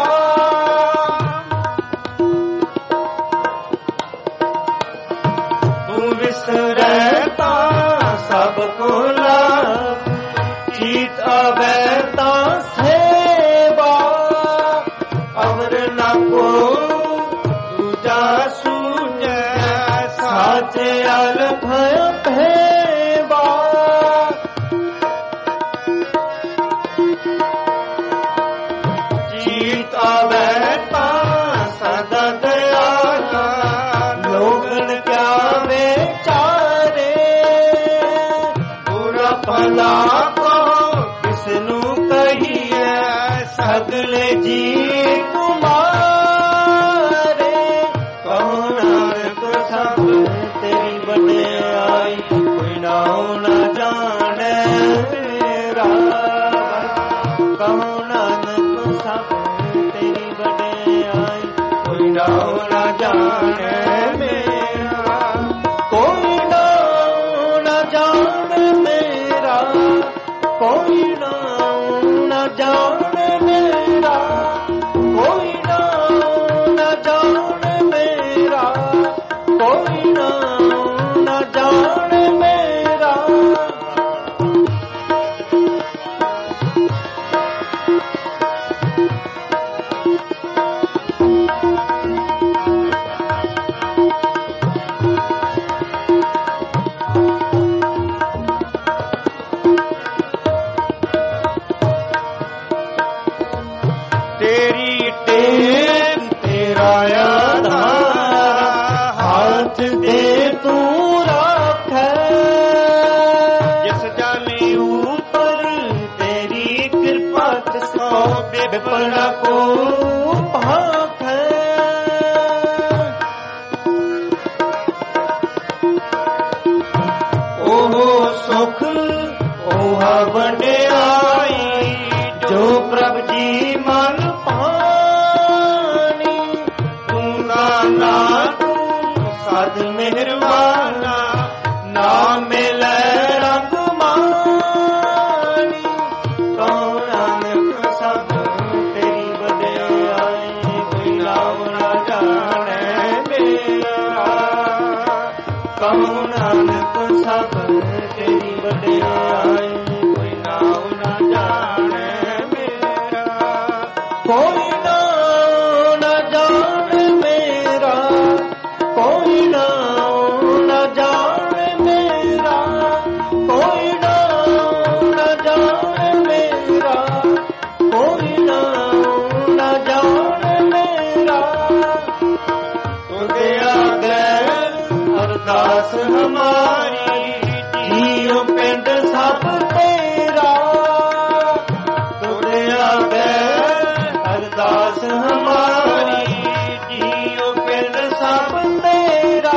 ਤੂੰ ਵਿਸਰੈ ਤਾਂ ਸਭ ਕੋ ਲਾਗੂ, ਜੀਤ ਆਵੈ ਤਾਂ ਸੇਵਾ। ਅਵਰ ਨਾ ਕੋ ਦੂਜਾ ਸੂਝੈ, ਸਾਚੇ ਅਲਖ ਭੇਵਾ। ਜੀਤ ਆਵੈ ਤਾਂ ਸਦਾ ਦਇਆਲਾ, ਲੋਗਨ ਕਿਆ ਵਿਚਾਰੇ। ਬੁਰਾ ਭਲਾ ਕੋ ਕਿਸ ਨੂੰ ਕਹੀਐ, ਸਗਲੇ ਜੀ ਤੁਮਾਰੇ। ਕਹੋ ਨਾਨਕ ਸਭ ਤੇਰੀ ਵਡਿਆਈ, ਕੋਈ ਨਾਉ ਨਾ ਜਾਣੈ ਮੇਰਾ। ਕਹੋ ਨਾਨਕ ਸਭ ਤੇਰੀ ਵਡਿਆਈ, ਕੋਈ ਨਾਉ ਨਾ ਜਾਣੈ ਮੇਰਾ। ਕੋਈ ਨਾਉ ਨਾ ਜਾਣੈ ਮੇਰਾ, ਕੋਈ ਨਾਉ ਨਾ ਜਾਣੈ ਮੇਰਾ। ਕੋਈ ਨਾਉ ਨਾ ਜਾਣੈ ਮੇਰਾ, ਕੋਈ ਨਾਉ ਨਾ ਜਾਣੈ ਮੇਰਾ। ਤੇਰੀ ਟੇਕ ਤੇਰਾ ਆਧਾਰ, ਹੱਥ ਦੇ ਤੂੰ ਰੱਖੈ। ਜਿਸ ਜਾਨੇ ਉਪਰ ਤੇਰੀ ਕਿਰਪਾ, ਤਿਸ ਕੋ ਬਿਪਨਾ ਕੋ ਭਾਖੈ। ਉਹ ਸੁਖ ਉਹ ਵਡਿਆਈ, ਜੋ ਪ੍ਰਭ ਜੀ ਮਨ ਪਾਣੀ। ਤੂੰ ਦਾਨਾ ਤੂੰ ਸਦ ਮਿਹਰਬਾਨਾ, ਨਾ ਮਿਲੈ ਰੰਗ ਮਾਣੀ। ਕਹੋ ਨਾਨਕ ਸਭ ਤੇਰੀ ਵਡਿਆਈ, ਕੋਈ ਨਾਮ ਨਾ ਜਾਣੈ ਮੇਰਾ। ਕਹੋ ਨਾਨਕ ਸਭ ਤੇਰੀ ਵਡਿਆਈ, ਕੋਈ ਨਾਮ ਨਾ ਜਾਣੈ ਮੇਰਾ। ਕੋਈ ਨਾਉ ਨਾ ਜਾਣੈ ਮੇਰਾ, ਕੋਈ ਨਾਉ ਨਾ ਜਾਣੈ ਮੇਰਾ। ਕੋਈ ਨਾਉ ਨਾ ਜਾਣੈ ਮੇਰਾ, ਕੋਈ ਨਾਉ ਨਾ ਜਾਣੈ ਮੇਰਾ। ਤੁਧੇ ਆਗੈ ਅਰਦਾਸ ਹਮਾਰੀ, ਜੀਉ ਪਿੰਡ ਸਭ ਤੇਰਾ। ਤੁਧੇ ਆਗੈ ਅਰਦਾਸ ਹਮਾਰੀ, ਜੀਉ ਪਿੰਡ ਸਭ ਤੇਰਾ।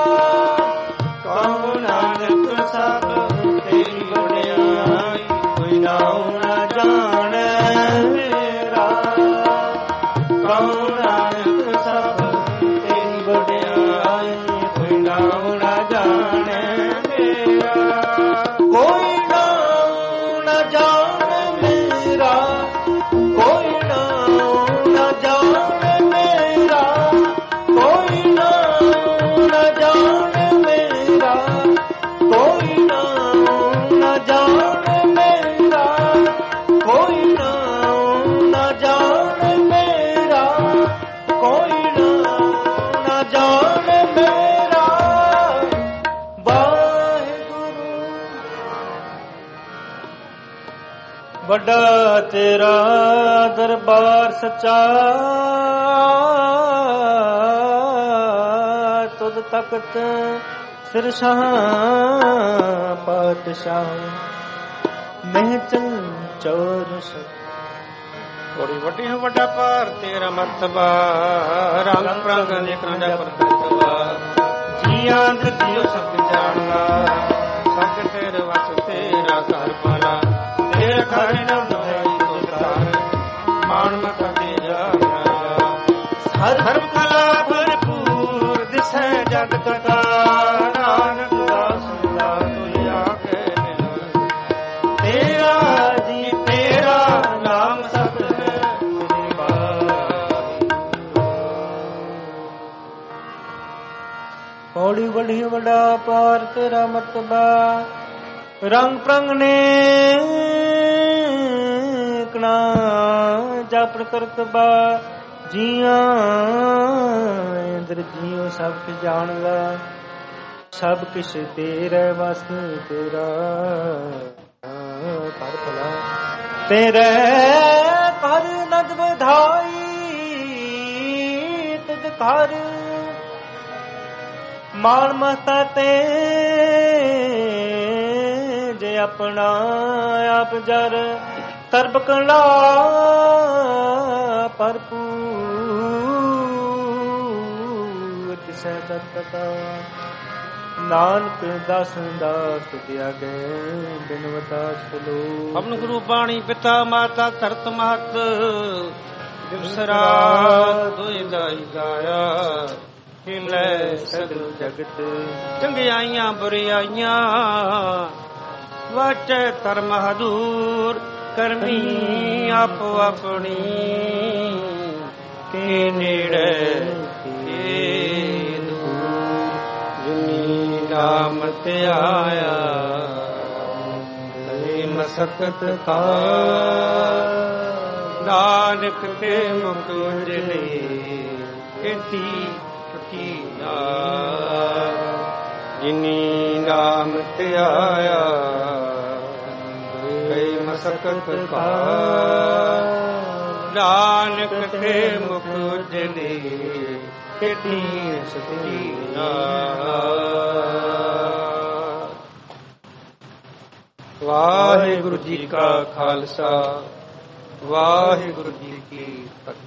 ਕਹੋ ਨਾਨਕ ਸਭ ਤੇਰੀ ਵਡਿਆਈ, ਕੋਈ ਨਾਉ ਨਾ ਜਾਣੈ ਮੇਰਾ। ਕਹੋ ਨਾਨਕ ਸਭ ਤੇਰੀ ਵਡਿਆਈ, ਕੋਈ ਨਾਉ ਨਾ ਜਾਣੈ ਮੇਰਾ। ਕੋਈ ਨਾਉ ਨਾ ਜਾਣੈ ਮੇਰਾ, ਕੋਈ ਨਾਉ ਨਾ ਜਾਣੈ ਮੇਰਾ। ਕੋਈ ਨਾਉ ਨਾ ਜਾਣੈ ਮੇਰਾ, ਕੋਈ ਨਾਉ ਨਾ ਜਾਣੈ ਮੇਰਾ। ਕੋਈ ਨਾਉ ਨਾ ਜਾਣੈ ਮੇਰਾ, ਕੋਈ ਨਾਉ ਨਾ ਜਾਣੈ ਮੇਰਾ। ਵਾਹਿਗੁਰੂ ਵੱਡਾ ਤੇਰਾ ਦਰਬਾਰ ਸੱਚਾ, ਤੁਧ ਤਖਤ ਸਿਰ ਸ਼ਾਹ ਪਾਤਸ਼ਾਹ। ਮਹਿ ਚੰਚੋਰ ਥੋੜੀ ਵੱਡੀ ਹੋ ਵੱਡਾ ਭਾਰ ਤੇਰਾ ਮਰਤਬਾ, ਰੰਗ ਪ੍ਰੰਗ ਦੇਖਣ ਦਾ ਪ੍ਰਤਿਭਾ। ਜੀਆਂ ਦੇ ਜੀਉ ਸਭ ਜਾਣਦਾ, ਸਭ ਤੇਰੇ ਵਸ ਤੇਰਾ ਘਰ ਪਾਲਾ। ਤੇਰੇ ਘਰ ਨਾ ਹੋਈ ਤੁਧਾਰ, ਮਾਣ ਮਤ ਤੇਰਾ ਹਰ ਧਰਮ ਕਲਾ ਭਰਪੂਰ ਦਿਸੈ ਜਗਤ ਦਾ। ਨਾਨਕ ਦਾਸ ਦਾ ਤੁਝ ਆਕੇ ਮਿਲ, ਬੜੀ ਵੱਡਾ ਪਾਰ ਤੇਰਾ ਮਰਤਬਾ ਰੰਗ ਪ੍ਰੰਗ ਨੇ ਕਣਾ ਜਪ ਕਰਤਬਾ ਜੀਆਂ ਇੰਦਰ ਜੀਉ ਸਭ ਕਿ ਜਾਣ ਲਾ ਸਭ ਕਿਛ ਤੇਰੇ ਵਸ ਤੇਰਾ ਕਰ ਭਲਾ ਤੇਰੇ ਕਰ ਨਦ ਵਧਾਈ ਤੁਧ ਕਰ ਮਾਣ ਮਸਤਾ ਤੇ ਜੇ ਆਪਣਾ ਆਪ ਜਰ ਤਰਬ ਕਲਾ ਭਰਪੂਰ ਤਿਸੈ ਦਰਪਤਾ ਨਾਨਕ ਦਾਸ ਦਾਸ ਦਿਆ ਗਏ ਬਿਨਵਤਾ ਸਲੋ ਆਪਨ ਗੁਰੂ ਬਾਣੀ ਪਿਤਾ ਮਾਤਾ ਧਰਤ ਮਹਤ ਦਿਵਸਰਾ ਦੋਇ ਦਾਈ ਗਾਇਆ ਹਿਲੇ ਸਗਲ ਜਗਤ ਚੰਗਿਆਈਆਂ ਬੁਰਿਆਈਆਂ ਵਾਚੈ ਧਰਮ ਹਦੂਰ ਕਰਮੀ ਆਪੋ ਆਪਣੀ ਕੇ ਨੇੜੇ ਕੇ ਦੂਰ ਜਿਨੀ ਨਾਮ ਤੇ ਆਇਆ ਕਲੇ ਮਸਕਤ ਕਾ ਨਾਨਕ ਤੇ ਮੁਖ ਉਜਲੇ ਕੀਤੀ ਕੀਨਾ ਜਿਨੀ ਨਾਮ ਤੇ ਆਇਆ ਕਈ ਮਸਕਤ ਕਾ ਨਾਨਕ ਤੇ ਮੁਖ ਉਜਲੇ ਕੀਤੀ ਕੀਨਾ ਵਾਹਿਗੁਰੂ ਜੀ ਕਾ ਖਾਲਸਾ ਵਾਹਿਗੁਰੂ ਜੀ ਕੀ ਫਤਿਹ।